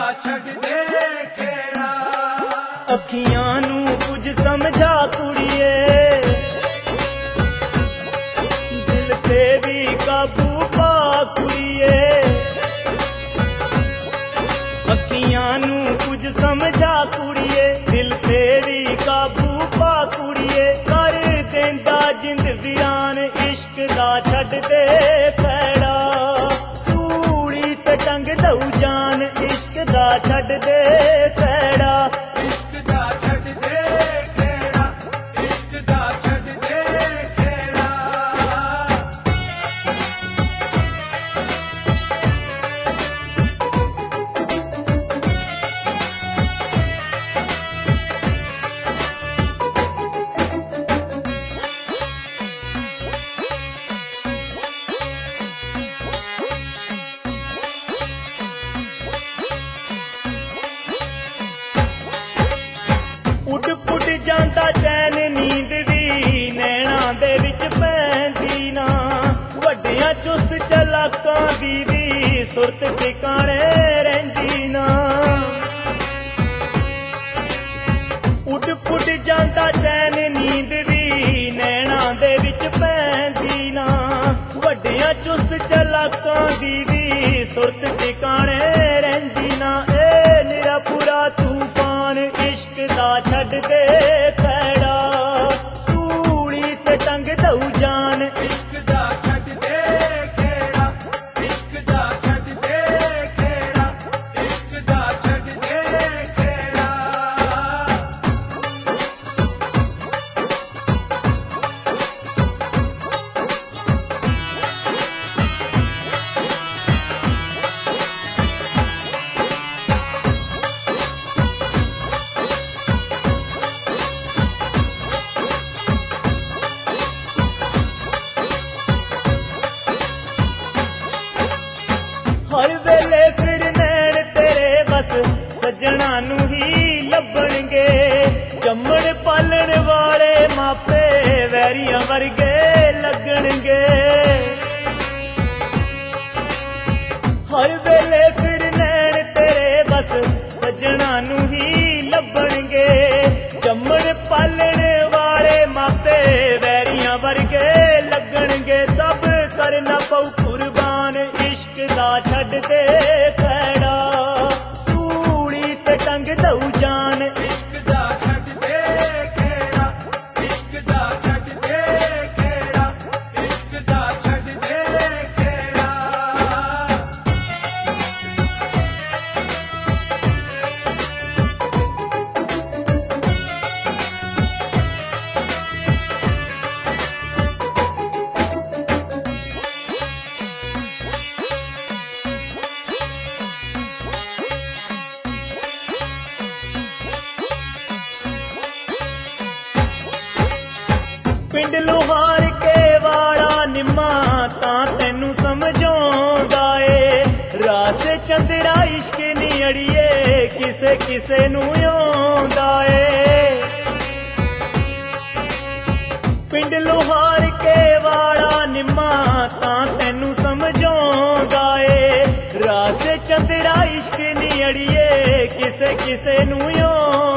ਛੱਡ ਦੇ ਖੇੜਾ। ਅੱਖੀਆਂ ਨੂੰ ਕੁਝ ਸਮਝਾ ਕੁੜੀਏ, ਦਿਲ ਤੇ ਵੀ ਕਾਬੂ ਪਾ ਕੁੜੀਏ। ਅੱਖੀਆਂ ਨੂੰ ਕੁਝ ਸਮਝਾ ਕੁੜੀਏ, ਦਿਲ ਤੇ ਵੀ ਕਾਬੂ ਪਾ ਕੁੜੀਏ। ਕਰ ਦਿੰਦਾ ਜਿੰਦ ਵੀਰਾਨ ਇਸ਼ਕ ਦਾ ਛੱਡ ਦੇ ਖਹਿੜਾ। ਸੂਲੀ ਤੇ ਟੰਗ ਦਊ ਜਾਨ ਇਸ਼ਕ ਦਾ ਛੱਡ ਦੇ ਖਹਿੜਾ। ਇਸ਼ਕ ਦਾ ਛੱਡ ਦੇ ਖੇੜਾ, ਇਸ਼ਕ ਦਾ ਛੱਡ ਦੇ ਖੇੜਾ। ਉੱਡ ਪੁੱਡ ਜਾਂਦਾ ਚੈਨ ਨੀਂਦ ਵੀ ਨੈਣਾਂ ਦੇ ਵਿੱਚ ਪੈਂਦੀ ਨਾ। ਵੱਡਿਆਂ ਚੁਸਤ ਚਲਾਕਾਂ ਦੀ ਵੀ ਸੁਰਤ ਟਿਕਾਣੇ ਰਹਿੰਦੀ ਨਾ। ਉੱਡ ਪੁੱਡ ਜਾਂਦਾ ਚੈਨ ਨੀਂਦ ਵੀ ਨੈਣਾਂ ਦੇ ਵਿੱਚ ਪੈਂਦੀ ਨਾ। ਵੱਡਿਆਂ ਚੁਸਤ ਚਲਾਕਾਂ ਦੀ ਵੀ ਸੁਰਤ ਟਿਕਾਣੇ ਰਹਿੰਦੀ ਨਾ। ਇਹ ਨਿਰਾ ਪੂਰਾ ਤੂਫਾਨ ਇਸ਼ਕ ਦਾ ਛੱਡ ਦੇ ਖਹਿੜਾ। ਸੂਲੀ ਤੇ ਟੰਗ ਦਊ ਜਾਨ ਇਸ਼ਕ ਦਾ ਛੱਡ ਦੇ ਖੇੜਾ, ਇਸ਼ਕ ਦਾ ਛੱਡ ਦੇ ਖੇੜਾ, ਇਸ਼ਕ ਦਾ ਛੱਡ ਦੇ ਖੇੜਾ। ਹਰ ਵੇਲੇ ਫਿਰ ਨੈਣ ਤੇਰੇ ਬਸ ਸੱਜਣਾ ਨੂੰ ਹੀ ਲੱਭਣਗੇ। ਜੰਮਣ ਪਾਲਣ ਵਾਲੇ ਮਾਪੇ ਵੈਰੀਆਂ ਵਰਗੇ ਲੱਗਣਗੇ। ਹਰ ਵੇਲੇ ਫਿਰ ਨੈਣ ਤੇਰੇ ਬਸ ਸੱਜਣਾ ਨੂੰ ਹੀ ਲੱਭਣਗੇ। ਜੰਮਣ ਪਾਲਣ ਵਾਲੇ ਮਾਪੇ ਵੈਰੀਆਂ ਵਰਗੇ ਲੱਗਣਗੇ। ਸਭ ਕਰਨਾ ਪਊ ਕੁਰਬਾਨ ਇਸ਼ਕ ਦਾ ਛੱਡ ਦੇ ਖਹਿੜਾ। ਸੂਲੀ ਤੇ ਟੰਗ ਦਊ ਜਾਨ ਇਸ਼ਕ ਦਾ ਛੱਡ ਦੇ ਖੇੜਾ, ਇਸ਼ਕ ਦਾ ਛੱਡ ਦੇ ਖੇੜਾ, ਇਸ਼ਕ ਦਾ ਛੱਡ ਦੇ ਖੇੜਾ। ਪਿੰਡ ਲੁਹਾਰ ਕੇ ਵਾਲਾ ਨਿੰਮਾ ਤਾਂ ਤੈਨੂੰ ਸਮਝਾਉਂਦਾ ਏ। ਰਾਸ ਚੰਦਰਾ ਇਸ਼ਕ ਨੀ ਅੜੀਏ ਕਿਸੇ ਕਿਸੇ ਨੂੰ ਆਉਂਦਾ ਏ। ਪਿੰਡ ਲੁਹਾਰ ਕੇ ਵਾਲਾ ਨਿੰਮਾ ਤਾਂ ਤੈਨੂੰ ਸਮਝਾਉਂਦਾ ਏ। ਰਾਸ ਚੰਦਰਾ ਇਸ਼ਕ ਨੀ ਅੜੀਏ ਕਿਸੇ ਕਿਸੇ ਨੂੰ ਆਉਂਦਾ